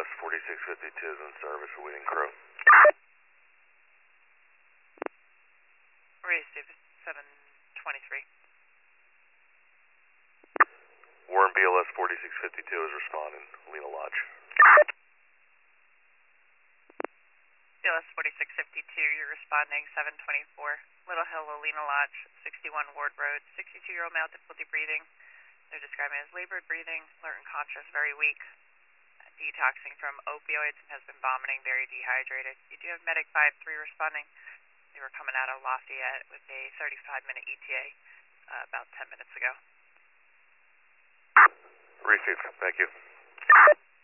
BLS 4652 is in service, awaiting crew. Received 723. Warren BLS 4652 is responding, Lena Lodge. BLS 4652, you're responding 724. Little Hill, Alina Lodge, 61 Ward Road, 62-year-old male, difficulty breathing. They're describing as labored breathing, alert and conscious, very weak. Detoxing from opioids and has been vomiting, very dehydrated. You do have Medic 5-3 responding. They were coming out of Lafayette with a 35-minute ETA about 10 minutes ago. Received. Thank you.